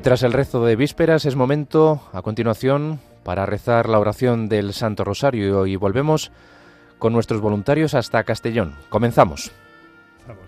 tras el rezo de vísperas es momento, a continuación, para rezar la oración del Santo Rosario y volvemos con nuestros voluntarios hasta Castellón. Comenzamos. Vamos.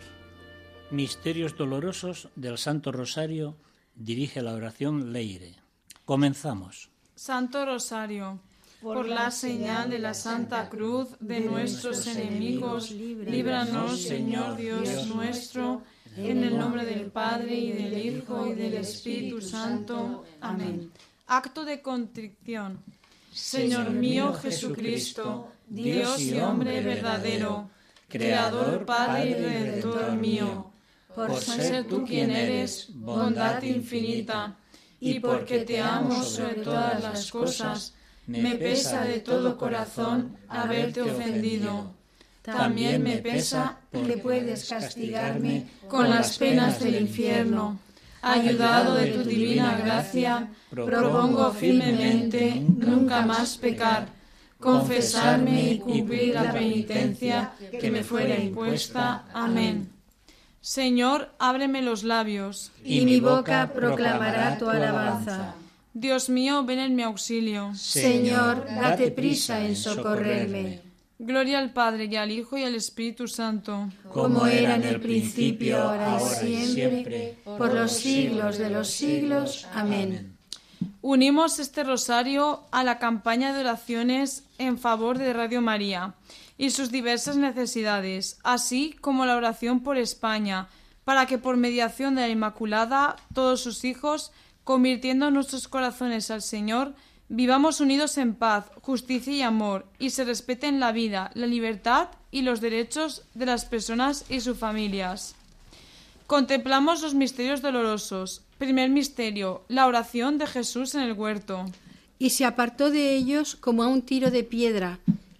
Misterios dolorosos del Santo Rosario dirige la oración Leire. Comenzamos. Santo Rosario, por la señal de la Santa Cruz de nuestros enemigos, líbranos, Señor Dios nuestro, en el nombre del Padre, y del Hijo, y del Espíritu Santo. Amén. Acto de contrición. Señor mío Jesucristo, Dios y hombre verdadero, Creador, Padre y Redentor mío, por ser tú quien eres, bondad infinita, y porque te amo sobre todas las cosas, me pesa de todo corazón haberte ofendido. También me pesa que puedes castigarme con las penas del infierno. Ayudado de tu divina gracia, propongo firmemente nunca más pecar, confesarme y cumplir la penitencia que me fuera impuesta. Amén. Señor, ábreme los labios, y mi boca proclamará tu alabanza. Dios mío, ven en mi auxilio. Señor, date prisa en socorrerme. Gloria al Padre, y al Hijo, y al Espíritu Santo. Como era en el principio, ahora y siempre, por los siglos de los siglos. Amén. Unimos este rosario a la campaña de oraciones en favor de Radio María y sus diversas necesidades, así como la oración por España, para que por mediación de la Inmaculada, todos sus hijos, convirtiendo nuestros corazones al Señor, vivamos unidos en paz, justicia y amor, y se respeten la vida, la libertad y los derechos de las personas y sus familias. Contemplamos los misterios dolorosos. Primer misterio, la oración de Jesús en el huerto. Y se apartó de ellos como a un tiro de piedra,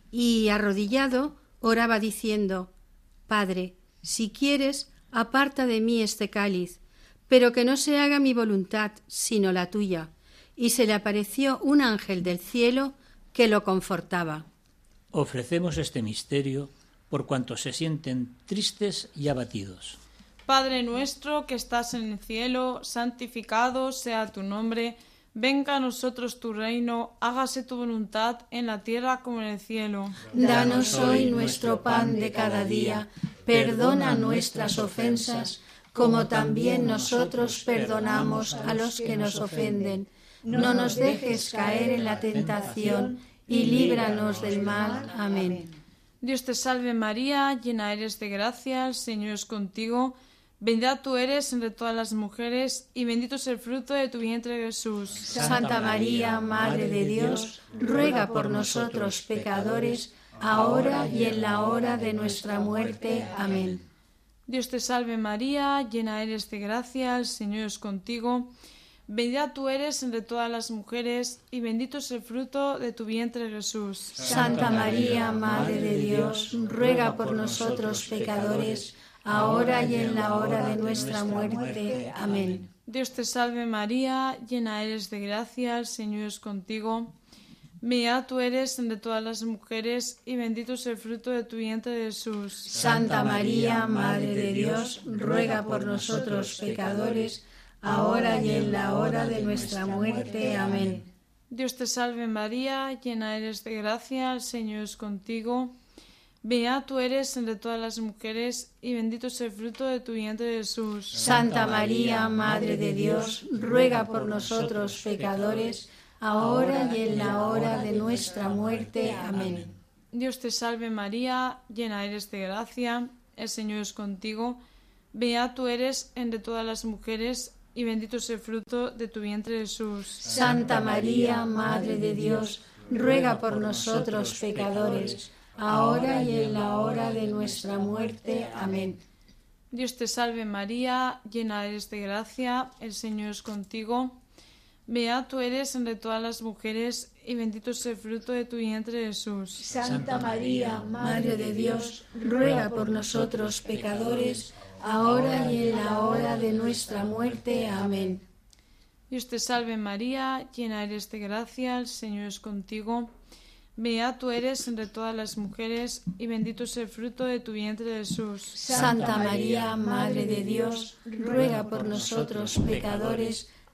y arrodillado oraba diciendo: Padre, si quieres, aparta de mí este cáliz, pero que no se haga mi voluntad, sino la tuya. Y se le apareció un ángel del cielo que lo confortaba. Ofrecemos este misterio por cuantos se sienten tristes y abatidos. Padre nuestro que estás en el cielo, santificado sea tu nombre. Venga a nosotros tu reino, hágase tu voluntad en la tierra como en el cielo. Danos hoy nuestro pan de cada día. Perdona nuestras ofensas, como también nosotros perdonamos a los que nos ofenden. No nos dejes caer en la tentación, y líbranos del mal. Amén. Dios te salve María, llena eres de gracia, el Señor es contigo. Bendita tú eres entre todas las mujeres, y bendito es el fruto de tu vientre Jesús. Santa María, Madre de Dios, ruega por nosotros pecadores, ahora y en la hora de nuestra muerte. Amén. Dios te salve María, llena eres de gracia, el Señor es contigo. Bendita tú eres entre todas las mujeres, y bendito es el fruto de tu vientre Jesús. Santa María, Madre de Dios, ruega por nosotros pecadores, ahora y en la hora de nuestra muerte. Amén. Dios te salve María, llena eres de gracia, el Señor es contigo. Bendita tú eres entre todas las mujeres, y bendito es el fruto de tu vientre Jesús. Santa María, Madre de Dios, ruega por nosotros pecadores, ahora y en la hora de nuestra muerte. Amén. Dios te salve María, llena eres de gracia, el Señor es contigo. Bendita tú eres entre todas las mujeres, y bendito es el fruto de tu vientre Jesús. Santa María, Madre de Dios, ruega por nosotros pecadores, ahora y en la hora de nuestra muerte. Amén. Dios te salve María, llena eres de gracia, el Señor es contigo. Bendita tú eres entre todas las mujeres, y bendito es el fruto de tu vientre Jesús. Santa María, Madre de Dios, ruega por nosotros pecadores, ahora y en la hora de nuestra muerte. Amén. Dios te salve María, llena eres de gracia, el Señor es contigo. Bendita tú eres entre todas las mujeres, y bendito es el fruto de tu vientre Jesús. Santa María, Madre de Dios, ruega por nosotros pecadores, ahora y en la hora de nuestra muerte. Amén. Dios te salve María, llena eres de gracia, el Señor es contigo. Bendita tú eres entre todas las mujeres, y bendito es el fruto de tu vientre Jesús. Santa María, Madre de Dios, ruega por nosotros pecadores,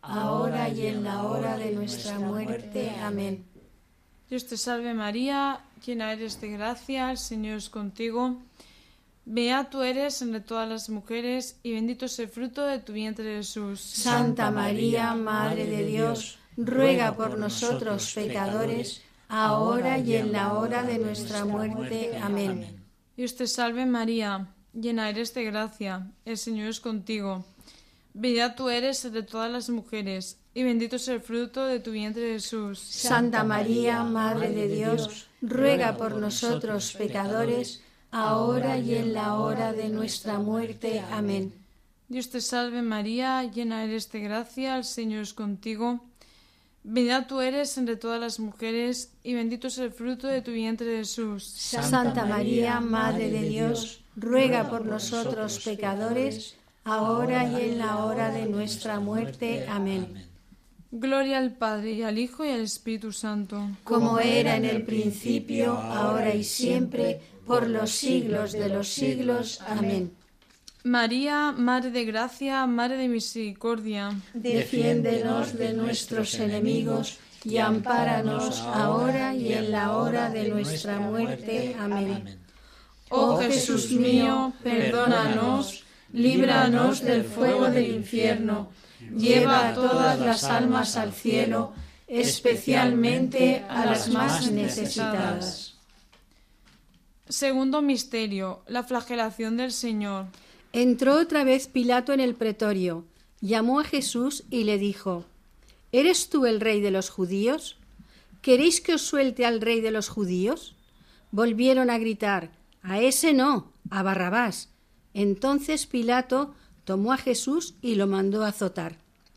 ahora y en la hora de nuestra muerte. Amén. Dios te salve María, llena eres de gracia, el Señor es contigo. Beata tú eres entre todas las mujeres y bendito es el fruto de tu vientre Jesús. Santa María, Madre de Dios, ruega por nosotros pecadores, ahora y en la hora de nuestra muerte. Amén. Dios te salve María, llena eres de gracia, el Señor es contigo. Bendita tú eres entre todas las mujeres, y bendito es el fruto de tu vientre Jesús. Santa María, Madre de Dios, ruega por nosotros pecadores, ahora y en la hora de nuestra muerte. Amén. Dios te salve María, llena eres de gracia, el Señor es contigo. Bendita tú eres entre todas las mujeres, y bendito es el fruto de tu vientre Jesús. Santa María, Madre de Dios, ruega por nosotros pecadores, ahora y en la hora de nuestra muerte. Amén. Gloria al Padre, y al Hijo, y al Espíritu Santo. Como era en el principio, ahora y siempre, por los siglos de los siglos. Amén. María, Madre de Gracia, Madre de Misericordia, defiéndenos de nuestros enemigos y ampáranos ahora y en la hora de nuestra muerte. Amén. Oh Jesús mío, perdónanos, líbranos del fuego del infierno, lleva a todas las almas al cielo, especialmente a las más necesitadas. Segundo misterio, la flagelación del Señor. Entró otra vez Pilato en el pretorio, llamó a Jesús y le dijo: ¿Eres tú el rey de los judíos? ¿Queréis que os suelte al rey de los judíos? Volvieron a gritar: a ese no, a Barrabás. Entonces Pilato tomó a Jesús y lo mandó azotar.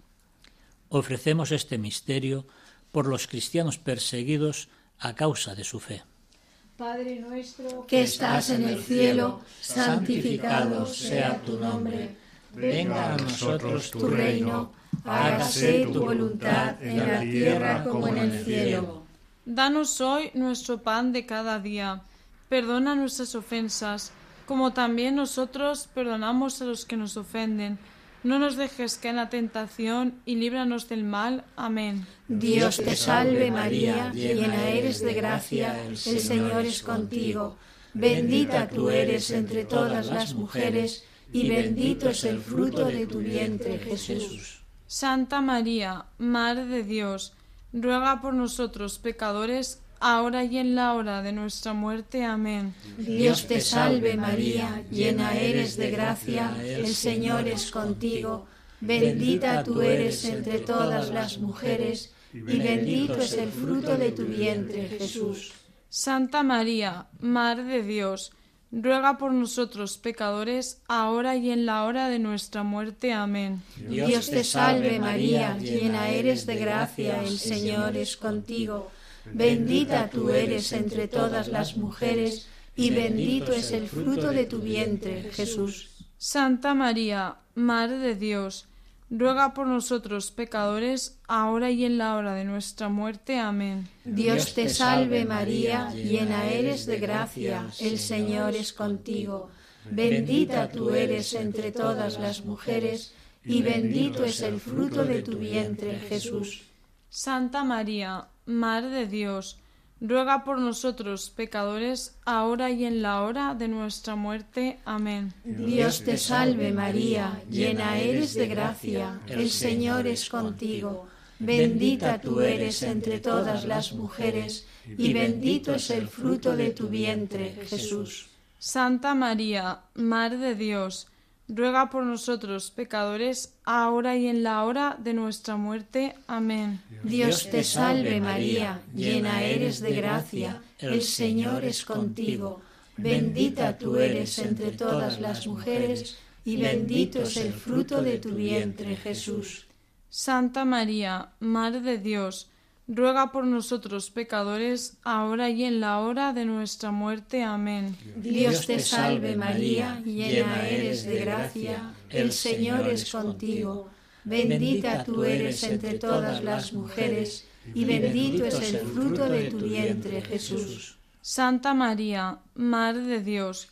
Ofrecemos este misterio por los cristianos perseguidos a causa de su fe. Padre nuestro que estás en el cielo, santificado sea tu nombre. Venga a nosotros tu reino, hágase tu voluntad en la tierra como en el cielo. Danos hoy nuestro pan de cada día. Perdona nuestras ofensas, como también nosotros perdonamos a los que nos ofenden. No nos dejes caer en la tentación y líbranos del mal. Amén. Dios te salve María, llena eres de gracia, el Señor es contigo. Bendita tú eres entre todas las mujeres, y bendito es el fruto de tu vientre, Jesús. Santa María, Madre de Dios, ruega por nosotros pecadores, ahora y en la hora de nuestra muerte. Amén. Dios te salve María, llena eres de gracia, el Señor es contigo. Bendita tú eres entre todas las mujeres, y bendito es el fruto de tu vientre, Jesús. Santa María, Madre de Dios, ruega por nosotros pecadores, ahora y en la hora de nuestra muerte. Amén. Dios te salve María, llena eres de gracia, el Señor es contigo. Bendita tú eres entre todas las mujeres, y bendito es el fruto de tu vientre, Jesús. Santa María, Madre de Dios, ruega por nosotros pecadores, ahora y en la hora de nuestra muerte. Amén. Dios te salve María, llena eres de gracia, el Señor es contigo. Bendita tú eres entre todas las mujeres, y bendito es el fruto de tu vientre, Jesús. Santa María, Madre de Dios, ruega por nosotros pecadores, ahora y en la hora de nuestra muerte. Amén. Dios te salve María, llena eres de gracia, el Señor es contigo. Bendita tú eres entre todas las mujeres, y bendito es el fruto de tu vientre, Jesús. Santa María, Madre de Dios, ruega por nosotros pecadores, ahora y en la hora de nuestra muerte. Amén. Dios te salve María, llena eres de gracia, el Señor es contigo. Bendita tú eres entre todas las mujeres, y bendito es el fruto de tu vientre, Jesús. Santa María, Madre de Dios, ruega por nosotros pecadores, ahora y en la hora de nuestra muerte. Amén. Dios te salve María, llena eres de gracia, el Señor es contigo. Bendita tú eres entre todas las mujeres, y bendito es el fruto de tu vientre, Jesús. Santa María, Madre de Dios,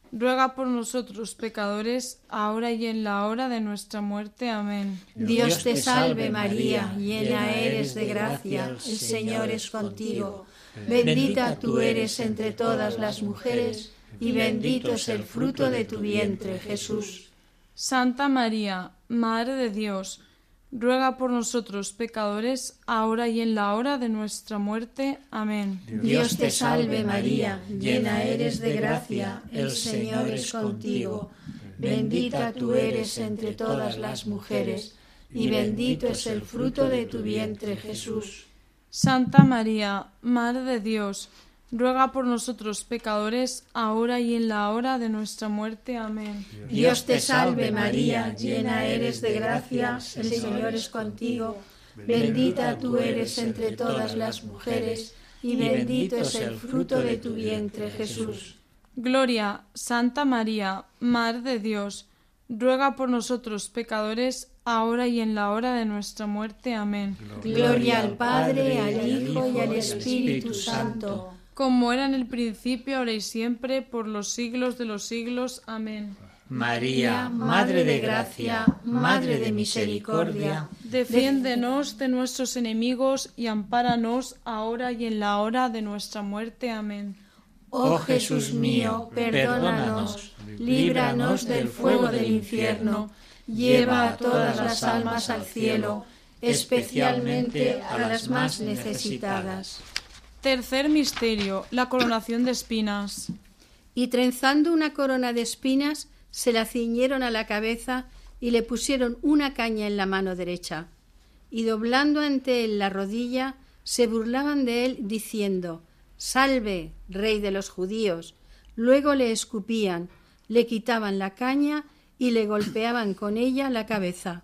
ruega por nosotros pecadores, ahora y en la hora de nuestra muerte. Amén. Dios te salve María, llena eres de gracia, el Señor es contigo. Bendita tú eres entre todas las mujeres, y bendito es el fruto de tu vientre, Jesús. Santa María, Madre de Dios, ruega por nosotros pecadores, ahora y en la hora de nuestra muerte. Amén. Dios te salve María, llena eres de gracia, el Señor es contigo. Bendita tú eres entre todas las mujeres, y bendito es el fruto de tu vientre, Jesús. Santa María, Madre de Dios, ruega por nosotros pecadores, ahora y en la hora de nuestra muerte. Amén. Dios te salve María, llena eres de gracia, el Señor es contigo. Bendita tú eres entre todas las mujeres, y bendito es el fruto de tu vientre, Jesús. Gloria, Santa María, Madre de Dios, ruega por nosotros pecadores, ahora y en la hora de nuestra muerte. Amén. Gloria al Padre, al Hijo y al Espíritu Santo, como era en el principio, ahora y siempre, por los siglos de los siglos. Amén. María, Madre de gracia, Madre de misericordia, defiéndenos de nuestros enemigos y ampáranos ahora y en la hora de nuestra muerte. Amén. Oh Jesús mío, perdónanos, líbranos del fuego del infierno, lleva a todas las almas al cielo, especialmente a las más necesitadas. Tercer misterio, la coronación de espinas. Y trenzando una corona de espinas, se la ciñeron a la cabeza y le pusieron una caña en la mano derecha. Y doblando ante él la rodilla, se burlaban de él, diciendo: «Salve, Rey de los judíos». Luego le escupían, le quitaban la caña y le golpeaban con ella la cabeza.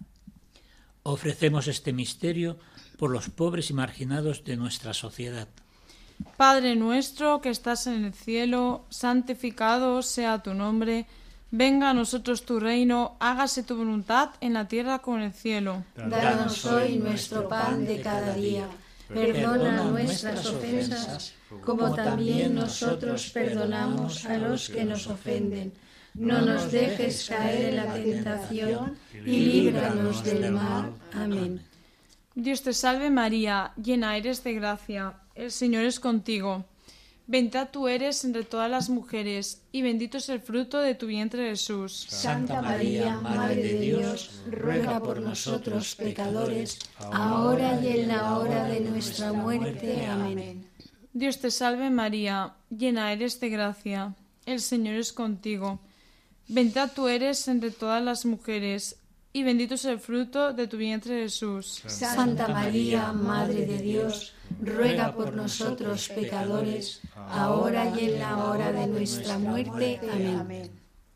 Ofrecemos este misterio por los pobres y marginados de nuestra sociedad. Padre nuestro que estás en el cielo, santificado sea tu nombre. Venga a nosotros tu reino, hágase tu voluntad en la tierra como en el cielo. Danos hoy nuestro pan de cada día. Perdona nuestras ofensas, como también nosotros perdonamos a los que nos ofenden. No nos dejes caer en la tentación y líbranos del mal. Amén. Dios te salve María, llena eres de gracia, el Señor es contigo. Bendita tú eres entre todas las mujeres, y bendito es el fruto de tu vientre Jesús. Santa María, Madre de Dios, ruega por nosotros pecadores, ahora y en la hora de nuestra muerte. Amén. Dios te salve María, llena eres de gracia, el Señor es contigo. Bendita tú eres entre todas las mujeres, y bendito es el fruto de tu vientre Jesús. Santa María, Madre de Dios, ruega por nosotros pecadores, ahora y en la hora de nuestra muerte. Amén.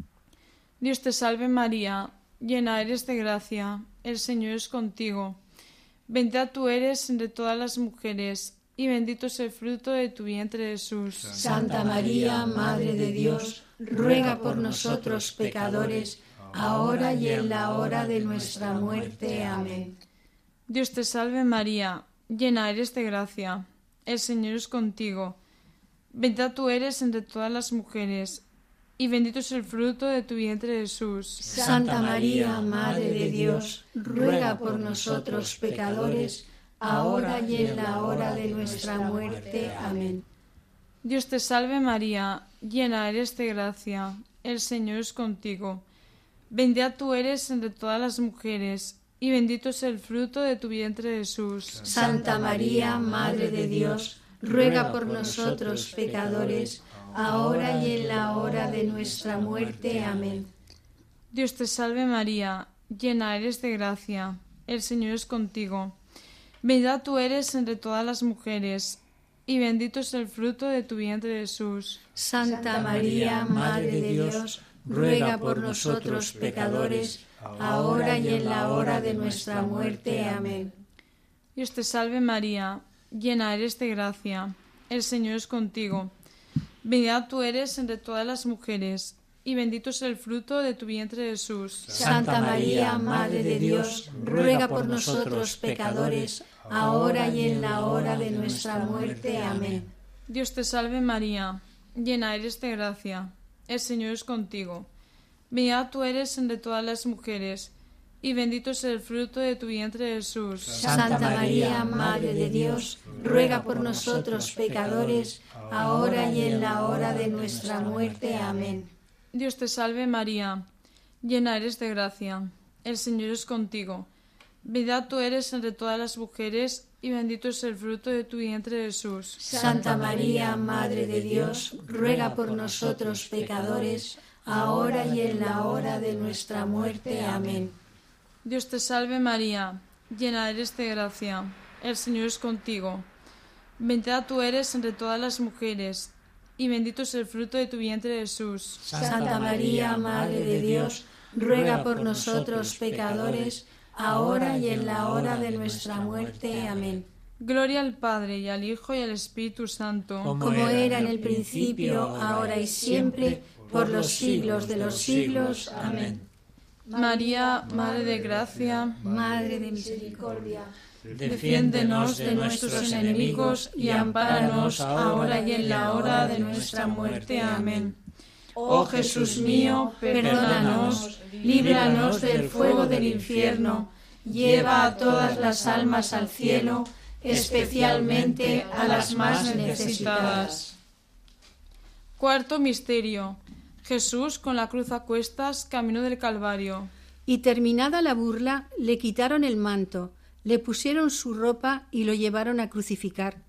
Dios te salve María, llena eres de gracia, el Señor es contigo. Bendita tú eres entre todas las mujeres, y bendito es el fruto de tu vientre Jesús. Santa María, Madre de Dios, ruega por nosotros pecadores, ahora y en la hora de nuestra muerte. Amén. Dios te salve María, llena eres de gracia, el Señor es contigo. Bendita tú eres entre todas las mujeres, y bendito es el fruto de tu vientre Jesús. Santa María, Madre de Dios, ruega por nosotros pecadores, ahora y en la hora de nuestra muerte. Amén. Dios te salve María, llena eres de gracia, el Señor es contigo. Bendita tú eres entre todas las mujeres, y bendito es el fruto de tu vientre Jesús. Santa María, Madre de Dios, ruega por nosotros pecadores, ahora y en la hora de nuestra muerte. Amén. Dios te salve María, llena eres de gracia, el Señor es contigo. Bendita tú eres entre todas las mujeres, y bendito es el fruto de tu vientre Jesús. Santa María, Madre de Dios, ruega por nosotros pecadores, ahora y en la hora de nuestra muerte. Amén. Dios te salve María, llena eres de gracia, el Señor es contigo. Bendita tú eres entre todas las mujeres, y bendito es el fruto de tu vientre Jesús. Santa María, Madre de Dios, ruega por nosotros pecadores, ahora y en la hora de nuestra muerte. Amén. Dios te salve María, llena eres de gracia, el Señor es contigo. Bendita tú eres entre todas las mujeres, y bendito es el fruto de tu vientre, Jesús. Santa María, Madre de Dios, ruega por nosotros pecadores, ahora y en la hora de nuestra muerte. Amén. Dios te salve María, llena eres de gracia, el Señor es contigo. Bendita tú eres entre todas las mujeres, y bendito es el fruto de tu vientre, Jesús. Santa María, Madre de Dios, ruega por nosotros pecadores, ahora y en la hora de nuestra muerte. Amén. Dios te salve María, llena eres de gracia, el Señor es contigo. Bendita tú eres entre todas las mujeres, y bendito es el fruto de tu vientre, Jesús. Santa María, Madre de Dios, ruega por nosotros pecadores, ahora y en la hora de nuestra muerte. Amén. Gloria al Padre, y al Hijo, y al Espíritu Santo, como era en el principio, ahora y siempre, por los siglos de los siglos. Amén. María, Madre de Gracia, Madre de misericordia, defiéndenos de nuestros enemigos y ampáranos ahora y en la hora de nuestra muerte. Amén. Oh Jesús mío, perdónanos, líbranos del fuego del infierno, lleva a todas las almas al cielo, especialmente a las más necesitadas. Cuarto misterio. Jesús con la cruz a cuestas, camino del Calvario. Y terminada la burla, le quitaron el manto, le pusieron su ropa y lo llevaron a crucificar.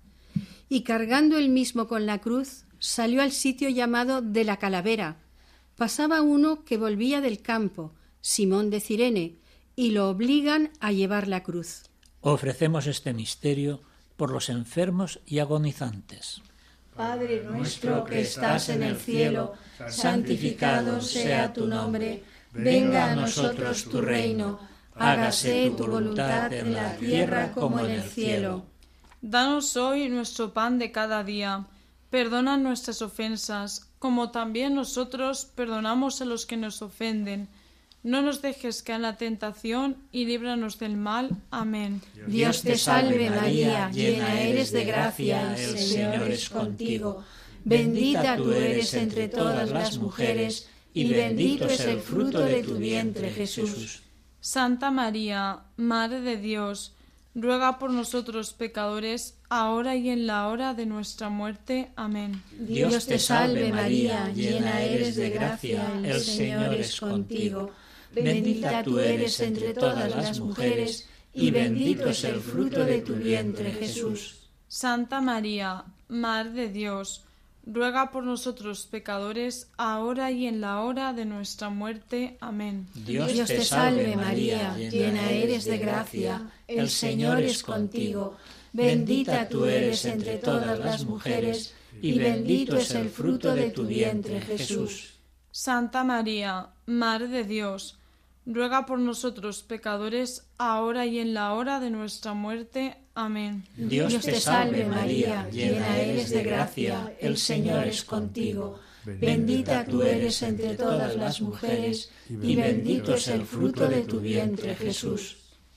Y cargando él mismo con la cruz, salió al sitio llamado de la Calavera. Pasaba uno que volvía del campo, Simón de Cirene, y lo obligan a llevar la cruz. Ofrecemos este misterio por los enfermos y agonizantes. Padre nuestro que estás en el cielo, santificado sea tu nombre, venga a nosotros tu reino, hágase tu voluntad en la tierra como en el cielo. Danos hoy nuestro pan de cada día, perdona nuestras ofensas, como también nosotros perdonamos a los que nos ofenden. No nos dejes caer en la tentación y líbranos del mal. Amén. Dios te salve María, llena eres de gracia, el Señor es contigo. Bendita tú eres entre todas las mujeres, y bendito es el fruto de tu vientre, Jesús. Santa María, Madre de Dios, ruega por nosotros pecadores, ahora y en la hora de nuestra muerte. Amén. Dios te salve María, llena eres de gracia, el Señor es contigo. Bendita tú eres entre todas las mujeres, y bendito es el fruto de tu vientre, Jesús. Santa María, Madre de Dios, ruega por nosotros pecadores, ahora y en la hora de nuestra muerte. Amén. Dios te salve María, llena eres de gracia, el Señor es contigo. Bendita tú eres entre todas las mujeres, y bendito es el fruto de tu vientre, Jesús. Santa María, Madre de Dios, ruega por nosotros pecadores, ahora y en la hora de nuestra muerte. Amén. Dios te salve María, llena eres de gracia, el Señor es contigo. Bendita tú eres entre todas las mujeres, y bendito es el fruto de tu vientre, Jesús.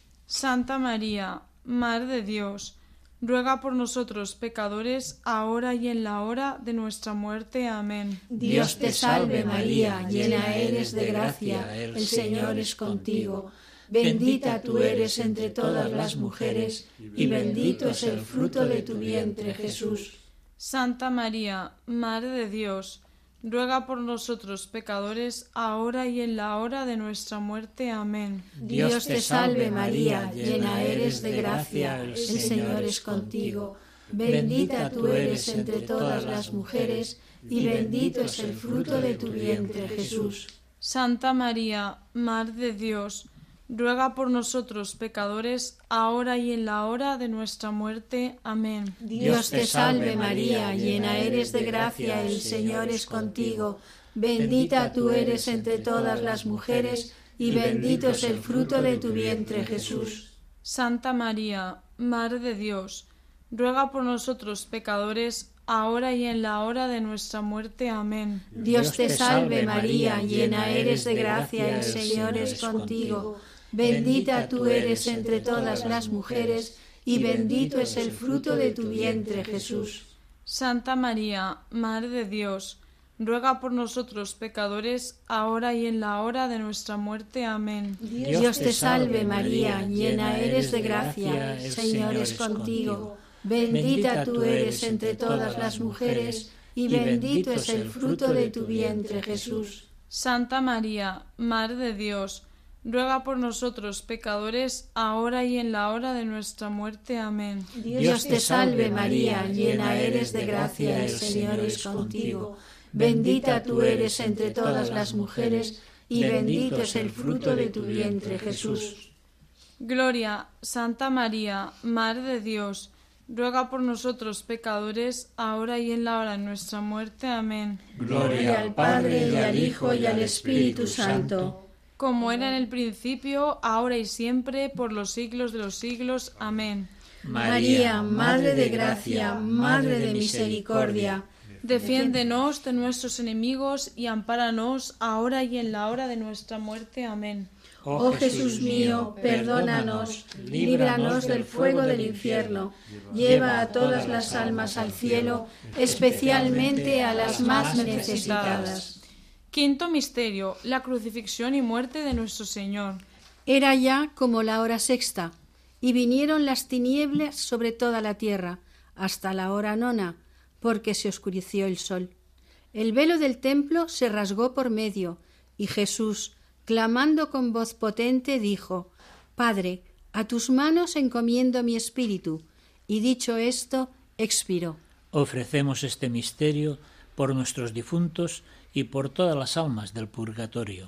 Santa María, Madre de Dios, ruega por nosotros pecadores, ahora y en la hora de nuestra muerte. Amén. Dios te salve María, llena eres de gracia, el Señor es contigo. Bendita tú eres entre todas las mujeres, y bendito es el fruto de tu vientre, Jesús. Santa María, Madre de Dios, ruega por nosotros pecadores, ahora y en la hora de nuestra muerte. Amén. Dios te salve María, llena eres de gracia, el Señor es contigo. Bendita tú eres entre todas las mujeres, y bendito es el fruto de tu vientre, Jesús. Santa María, Madre de Dios, ruega por nosotros pecadores, ahora y en la hora de nuestra muerte. Amén. Dios te salve María, llena eres de gracia, el Señor es contigo. Bendita tú eres entre todas las mujeres, y bendito es el fruto de tu vientre, Jesús. Santa María, Madre de Dios, ruega por nosotros pecadores, ahora y en la hora de nuestra muerte. Amén. Dios te salve María, llena eres de gracia, el Señor es contigo. Bendita tú eres entre todas las mujeres, y bendito es el fruto de tu vientre, Jesús. Santa María, Madre de Dios, ruega por nosotros pecadores, ahora y en la hora de nuestra muerte. Amén. Dios te salve María, llena eres de gracia, el Señor es contigo. Bendita tú eres entre todas las mujeres, y bendito es el fruto de tu vientre, Jesús. Santa María, Madre de Dios, ruega por nosotros pecadores, ahora y en la hora de nuestra muerte. Amén. Dios te salve María, llena eres de gracia, el Señor es contigo. Bendita tú eres entre todas las mujeres, y bendito es el fruto de tu vientre, Jesús. Gloria, Santa María, Madre de Dios, ruega por nosotros pecadores, ahora y en la hora de nuestra muerte. Amén. Gloria al Padre, y al Hijo, y al Espíritu Santo. Como era en el principio, ahora y siempre, por los siglos de los siglos. Amén. María, Madre de gracia, Madre de misericordia, defiéndenos de nuestros enemigos y ampáranos ahora y en la hora de nuestra muerte. Amén. Oh Jesús mío, perdónanos, líbranos del fuego del infierno, lleva a todas las almas al cielo, especialmente a las más necesitadas. Quinto misterio, la crucifixión y muerte de nuestro Señor. Era ya como la hora sexta, y vinieron las tinieblas sobre toda la tierra, hasta la hora nona, porque se oscureció el sol. El velo del templo se rasgó por medio, y Jesús, clamando con voz potente, dijo: Padre, a tus manos encomiendo mi espíritu. Y dicho esto, expiró. Ofrecemos este misterio por nuestros difuntos y por todas las almas del purgatorio.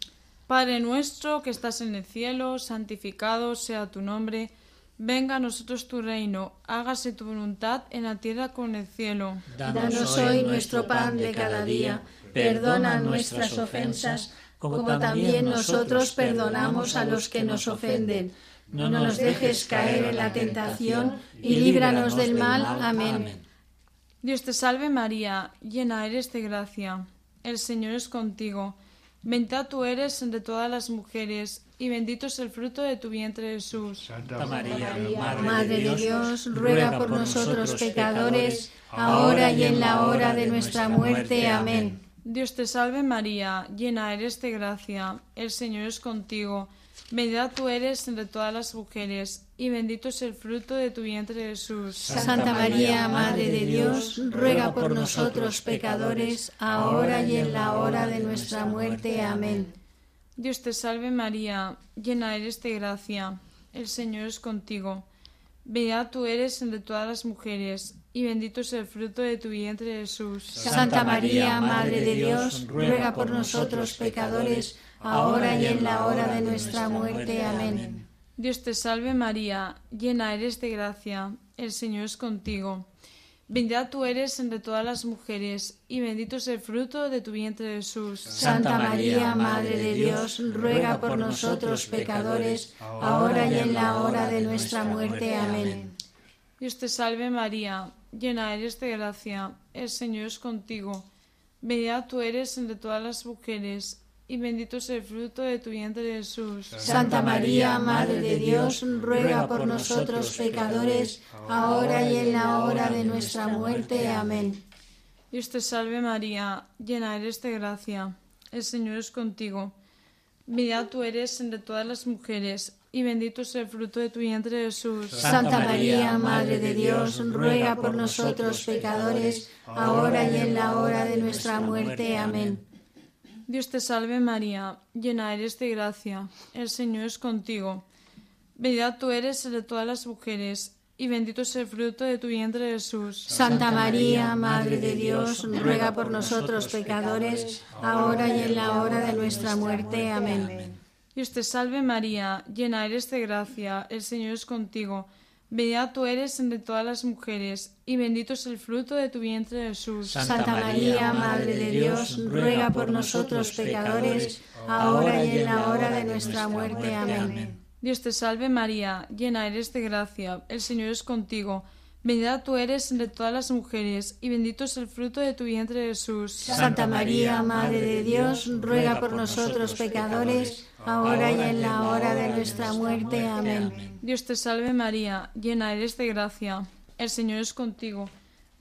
Padre nuestro que estás en el cielo, santificado sea tu nombre. Venga a nosotros tu reino, hágase tu voluntad en la tierra como en el cielo. Danos hoy nuestro pan de cada día, perdona nuestras ofensas, como también nosotros perdonamos a los que nos ofenden. No nos dejes caer en la tentación, y líbranos del mal. Amén. Dios te salve María, llena eres de gracia, el Señor es contigo. Bendita tú eres entre todas las mujeres, y bendito es el fruto de tu vientre, Jesús. Santa María, Madre de Dios, ruega por nosotros pecadores, ahora y en la hora de nuestra muerte. Amén. Dios te salve María, llena eres de gracia, el Señor es contigo. Bendita tú eres entre todas las mujeres, y bendito es el fruto de tu vientre, Jesús. Santa María, Madre de Dios, ruega por nosotros pecadores, ahora y en la hora de nuestra muerte. Amén. Dios te salve María, llena eres de gracia, el Señor es contigo. Bendita tú eres entre todas las mujeres, y bendito es el fruto de tu vientre, Jesús. Santa María, Madre de Dios, ruega por nosotros pecadores, ahora y en la hora de nuestra muerte. Amén. Dios te salve María, llena eres de gracia, el Señor es contigo. Bendita tú eres entre todas las mujeres, y bendito es el fruto de tu vientre, Jesús. Santa María, Madre de Dios, ruega por nosotros pecadores, ahora y en la hora de nuestra muerte. Amén. Dios te salve María, llena eres de gracia, el Señor es contigo. Bendita tú eres entre todas las mujeres, y bendito es el fruto de tu vientre, Jesús. Santa María, Madre de Dios, ruega por nosotros pecadores, ahora y en la hora de nuestra muerte. Amén. Dios te salve María, llena eres de gracia, el Señor es contigo. Bendita tú eres entre todas las mujeres, y bendito es el fruto de tu vientre, Jesús. Santa María, Madre de Dios, ruega por nosotros pecadores, ahora y en la hora de nuestra muerte. Amén. Dios te salve María, llena eres de gracia, el Señor es contigo. Bendita tú eres entre todas las mujeres, y bendito es el fruto de tu vientre, Jesús. Santa María, Madre de Dios, ruega por nosotros pecadores, ahora y en la hora de nuestra muerte. Amén. Dios te salve María, llena eres de gracia, el Señor es contigo. Bendita tú eres entre todas las mujeres, y bendito es el fruto de tu vientre, Jesús. Santa María, Madre de Dios, ruega por nosotros pecadores, ahora y en la hora de nuestra muerte. Amén. Dios te salve María, llena eres de gracia, el Señor es contigo. Bendita tú eres entre todas las mujeres, y bendito es el fruto de tu vientre, Jesús. Santa María, Madre de Dios, ruega por nosotros pecadores, ahora y en la hora de nuestra muerte. Amén. Dios te salve María, llena eres de gracia, el Señor es contigo.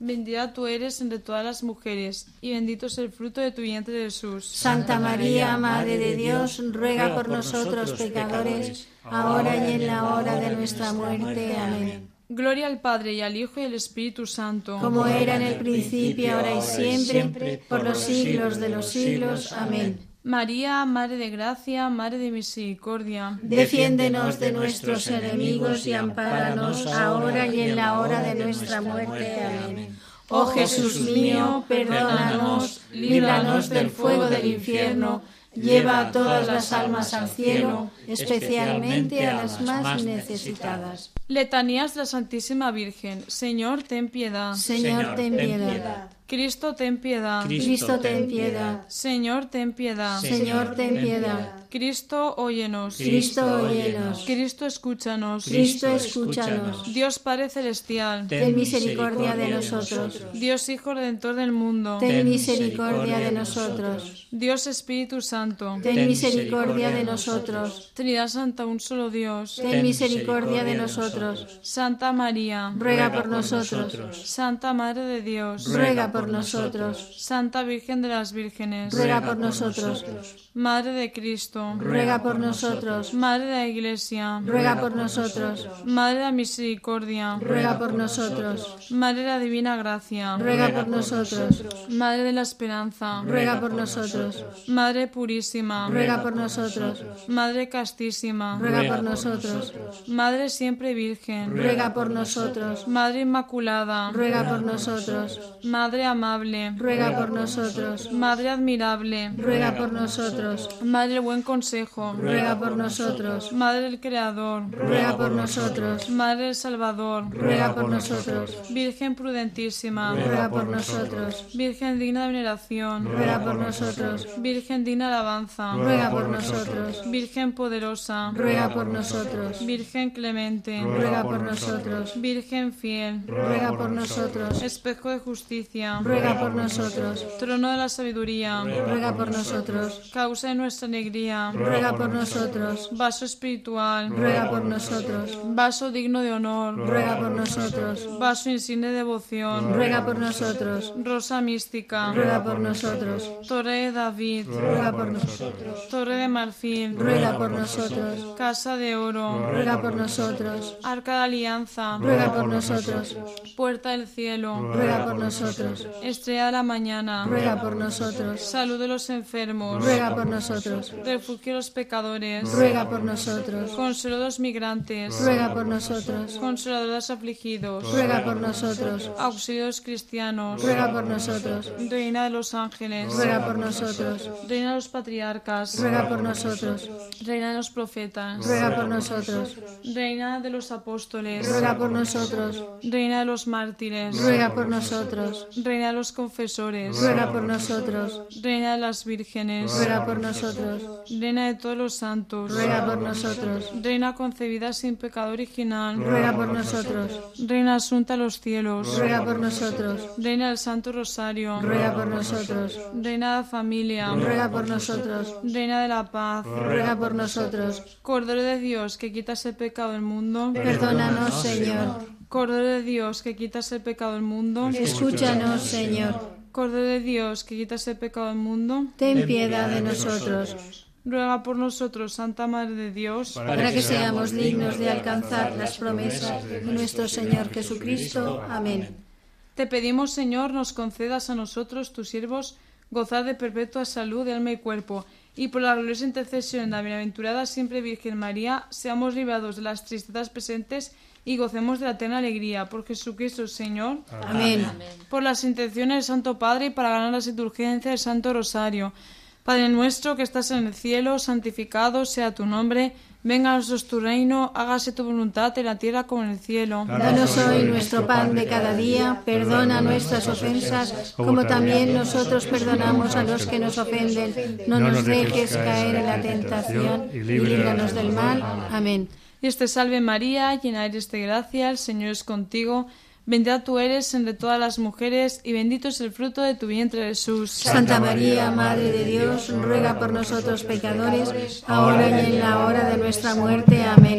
Bendita tú eres entre todas las mujeres, y bendito es el fruto de tu vientre, Jesús. Santa María, Madre de Dios, ruega por nosotros pecadores, ahora y en la hora de nuestra muerte. Amén. Gloria al Padre, y al Hijo, y al Espíritu Santo. Como era en el principio, ahora y siempre, por los siglos de los siglos. Amén. María, Madre de Gracia, Madre de Misericordia. Defiéndenos de nuestros enemigos y ampáranos ahora y en la hora de nuestra muerte. Amén. Oh Jesús mío, perdónanos, líbranos del fuego del infierno, lleva a todas las almas al cielo, especialmente a las más necesitadas. Letanías de la Santísima Virgen. Señor, ten piedad. Señor, ten piedad. Cristo, ten piedad. Cristo, ten piedad. Señor, ten piedad. Señor, ten piedad. Cristo, óyenos. Cristo, óyenos. Cristo, escúchanos. Cristo, escúchanos. Dios Padre Celestial, Ten misericordia de nosotros. Dios Hijo Redentor del mundo, Ten misericordia de nosotros. Dios Espíritu Santo, Ten misericordia de nosotros. Trinidad Santa, un solo Dios, Ten misericordia de nosotros. Santa María, Ruega por nosotros. Santa Madre de Dios, Ruega por nosotros. Santa Virgen de las Vírgenes, Ruega por nosotros. Madre de Cristo, Ruega por nosotros. Madre de la Iglesia, Ruega por nosotros. Madre de la Misericordia, Ruega por nosotros. Madre de la Divina Gracia, Ruega por nosotros. Madre de la Esperanza, Ruega por nosotros. Madre Purísima, Ruega por nosotros. Madre Castísima, Ruega por nosotros. Madre Siempre Virgen, Ruega por nosotros. Madre Inmaculada, Ruega por nosotros. Madre Amable, Ruega por nosotros. Madre Admirable, Ruega por nosotros. Madre del Buen Consejo, Ruega por nosotros. Madre del Creador, Ruega por nosotros. Madre del Salvador, Ruega por nosotros. Virgen prudentísima, Ruega por nosotros. Virgen digna de veneración, Ruega por nosotros. Virgen digna de alabanza, Ruega por nosotros. Virgen poderosa, Ruega por nosotros. Virgen clemente, Ruega por nosotros. Virgen fiel, Ruega por nosotros. espejo de justicia, Ruega por nosotros. trono de la sabiduría, Ruega por nosotros. causa de nuestra alegría, Ruega por nosotros. vaso espiritual, Ruega por nosotros. vaso digno de honor, Ruega por nosotros. vaso insigne de devoción, Ruega por nosotros. rosa mística, Ruega por nosotros. torre de David, Ruega por nosotros. torre de marfil, Ruega por nosotros. casa de oro, Ruega por nosotros. arca de alianza, Ruega por nosotros. puerta del cielo, Ruega por nosotros. estrella de la mañana, Ruega por nosotros. salud de los enfermos, Ruega por nosotros. refugio de los pecadores, Ruega por nosotros. consuelo de los migrantes, Ruega por nosotros. consolador de los afligidos, Ruega por nosotros. auxilio de los cristianos, Ruega por nosotros. reina de los ángeles, Ruega por nosotros. reina de los patriarcas, Ruega por nosotros. reina de los profetas, Ruega por nosotros. reina de los apóstoles, Ruega por nosotros. reina de los mártires, Ruega por nosotros. reina de los confesores, Ruega por nosotros. reina de las vírgenes, Ruega por nosotros. reina de todos los santos, Ruega por nosotros. reina concebida sin pecado original, Ruega por nosotros. reina asunta a los cielos, Ruega por nosotros. reina del Santo Rosario, Ruega por nosotros. reina de la familia, Ruega por nosotros. reina de la paz, Ruega por nosotros. Cordero de Dios que quitas el pecado del mundo, Perdónanos, Señor. Cordero de Dios que quitas el pecado del mundo, Escúchanos, Señor. Cordero de Dios que quitas el pecado del mundo, Ten piedad de nosotros, ruega por nosotros, Santa Madre de Dios, para que seamos dignos de alcanzar las promesas de nuestro Señor Jesucristo. Amén. Te pedimos, Señor, nos concedas a nosotros, tus siervos, gozar de perpetua salud de alma y cuerpo, y por la gloriosa intercesión de la bienaventurada siempre Virgen María, seamos librados de las tristezas presentes y gocemos de la eterna alegría. Por Jesucristo, Señor. Amén. Por las intenciones del Santo Padre y para ganar las indulgencias del Santo Rosario. Padre nuestro que estás en el cielo, santificado sea tu nombre. Venga a nosotros tu reino, hágase tu voluntad en la tierra como en el cielo. Danos hoy nuestro pan de cada día, perdona nuestras ofensas, como también nosotros perdonamos a los que nos ofenden. No nos dejes caer en la tentación y líbranos del mal. Amén. Dios te salve María, llena eres de gracia, el Señor es contigo. Bendita tú eres entre todas las mujeres y bendito es el fruto de tu vientre, Jesús. Santa María, Madre de Dios, ruega por nosotros pecadores, ahora y en la hora de nuestra muerte. Amén.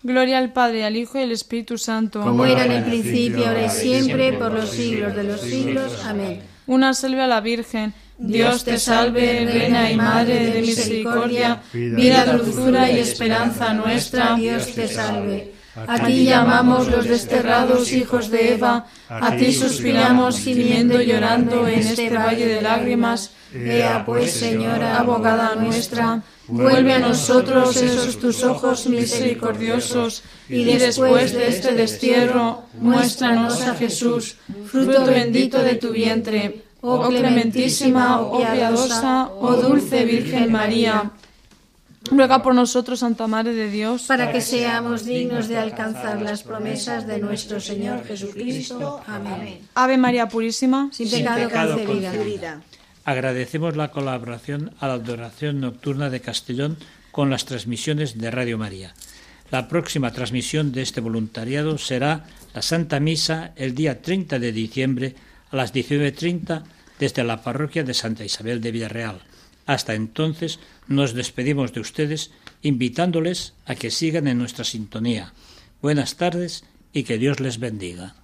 Gloria al Padre, al Hijo y al Espíritu Santo. Como era en el principio, ahora y siempre, por los siglos de los siglos. Amén. Una salve a la Virgen. Dios te salve, Reina y Madre de misericordia, vida, dulzura y esperanza nuestra. Dios te salve. A ti llamamos los desterrados hijos de Eva, a ti suspiramos gimiendo y llorando en este valle de lágrimas. Ea pues, Señora, abogada nuestra, vuelve a nosotros esos tus ojos misericordiosos, y después de este destierro, muéstranos a Jesús, fruto bendito de tu vientre. Oh clementísima, oh piadosa, oh dulce Virgen María, ruega por nosotros, Santa Madre de Dios, para que seamos dignos de alcanzar las promesas de nuestro Señor Jesucristo. Amén. Ave María Purísima, Sin pecado concebida. Agradecemos la colaboración a la adoración nocturna de Castellón con las transmisiones de Radio María. La próxima transmisión de este voluntariado será la Santa Misa el día 30 de diciembre a las 19:30 desde la parroquia de Santa Isabel de Villarreal. Hasta entonces nos despedimos de ustedes invitándoles a que sigan en nuestra sintonía. Buenas tardes y que Dios les bendiga.